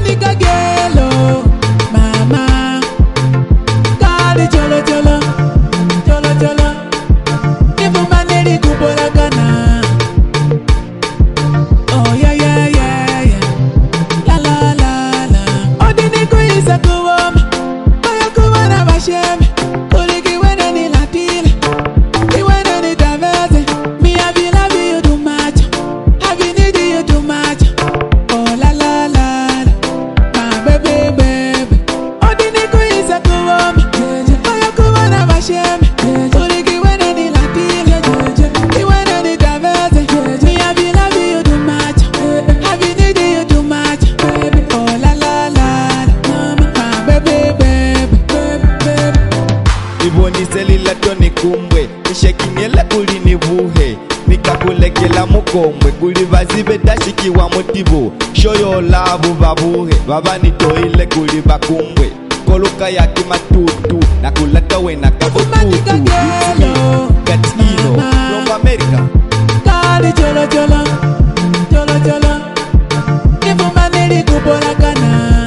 manika gelo, mama. Kali cholo cholo, cholo cholo. Nifu maneri kubola kana. Oh yeah yeah yeah yeah. La la la la. Odini kuisa kuwama, baya kuwana basheme. Kuliki wena ni latile, iwena ni taveze. Me I be love you too much, I be need you too much. Oh la la la, my baby baby. Odini kuisa kuwama, baya kuwana basheme. Kuliki wena ni latile, iwena ni taveze. Me I be love you too much, I be need you too much. Oh la la la, my baby baby baby. Iboni selila toni kumbwe Nishekinyele kuli nivuhe Nikakulekela mukomwe Kuli vazibe dashiki wa motivo Shoyo labu babuhe Baba nitoile kuli bakumbwe Koluka yaki matutu Nakulata wena kabututu Gatino From America Kali cholo cholo, cholo cholo. Nifu maneri kubola kana.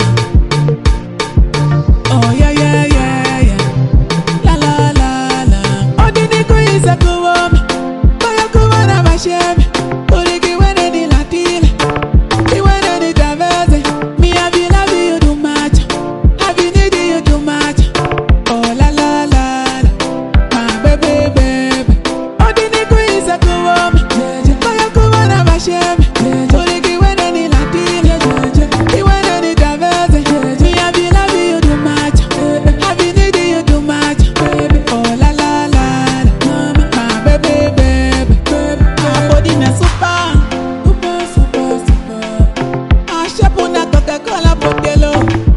Oh yeah yeah yeah yeah. La la la la. Odini kuisa kuwama, baya kuwana basheme. Kuliki wene ni latile, iwene ni taveze. Me I be love you too much, I be need you too much. Oh la la la la, my baby baby. Odini kuisa kuwama, baya kuwana basheme. Kuliki wene ni latile, iwene ni taveze. Me I be love you too much, I be need you too much. Oh la la la la, my baby baby. My body na super, super super super. Ashapu na Coca-Cola botelo.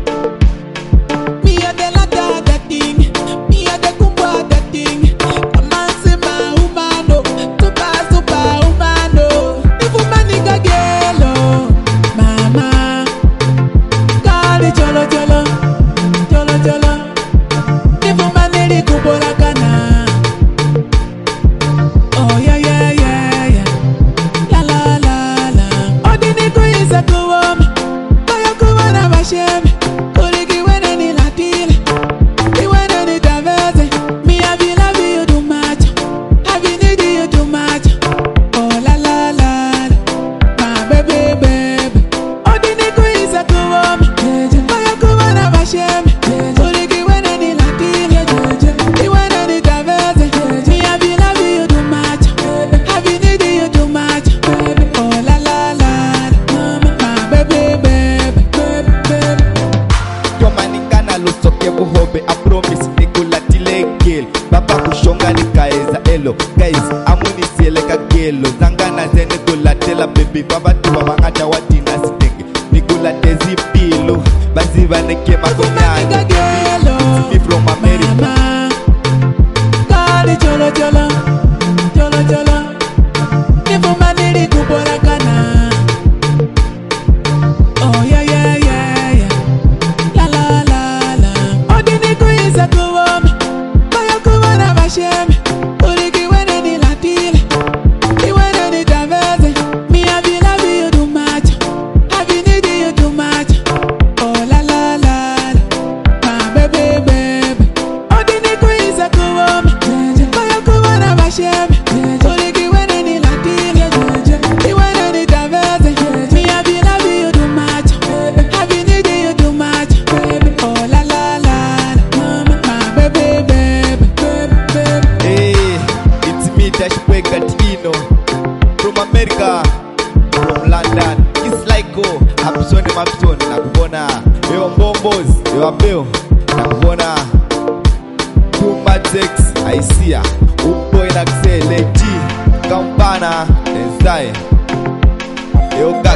Me a de la da thing, me a de kumba da thing. Amansi ma humano, super super humano. Nifu manika gelo, mama. Kali cholo cholo, cholo cholo. Nifu maneri kubola kana. Oh yeah yeah yeah yeah. La la la la. Odini kuisa kuwama, baya kuwana basheme. Kuliki wene ni latile, iwene ni taveze. Me I be love you too much, I be need you too much. Oh la la la la, my baby baby. Odini kuisa kuwama, baya kuwana basheme. Kuliki wene ni latile, iwene ni taveze. Me I be love you too much, I be need you too much. Oh la la la la, my baby baby baby. Tomanikana lusoke buhobe I promise nikulatile gel Baba kushonga nikaeza elo Guys amuni sieleka gelo Zangana zene kulatela baby Baba tuwa mangata watina sitenge Nikulate zipilo Baziva neke makonyani It's me from America Mama, kali cholo cholo, cholo cholo. Nifu maneri kubola kana. Oh yeah yeah yeah yeah. La la la la. Odini kuisa kuwama, baya kuwana basheme. Kuliki wene ni latile, iwene ni taveze. Me I be love you too much, I be need you too much. Oh la la la la, my baby baby. Odini kuisa kuwama, baya kuwana basheme. Kuliki wene ni latile, iwene ni taveze. Me I be love you too much, I be need you too much. Oh la la la la, my baby baby baby. Hey, it's me Dashboy Gatino From America From London It's like go Hapsoni mapsoni Nakubona Ewa mbombos Ewa beo Nakubona Tumatex Aisia Upo inaksele G Kampana Enzai Ewa